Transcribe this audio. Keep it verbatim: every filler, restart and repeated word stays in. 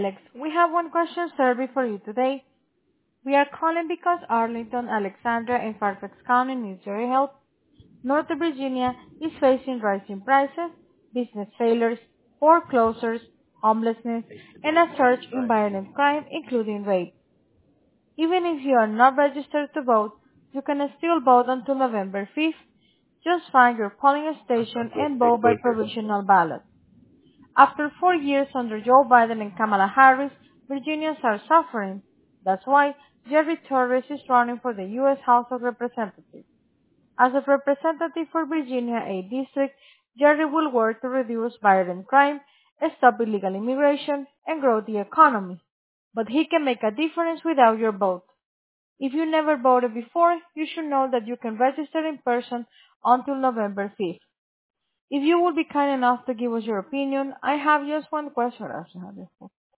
Alex. We have one question survey for you today. We are calling because Arlington, Alexandria, and Fairfax County needs your help. Northern Virginia is facing rising prices, business failures, foreclosures, homelessness, and a surge in violent crime, including rape. Even if you are not registered to vote, you can still vote until November fifth. Just find your polling station and vote by provisional ballot. After four years under Joe Biden and Kamala Harris, Virginians are suffering. That's why Jerry Torres is running for the U S House of Representatives. As a representative for Virginia eighth District, Jerry will work to reduce violent crime, stop illegal immigration, and grow the economy. But he can make a difference without your vote. If you never voted before, you should know that you can register in person until November fifth. If you would be kind enough to give us your opinion, I have just one question.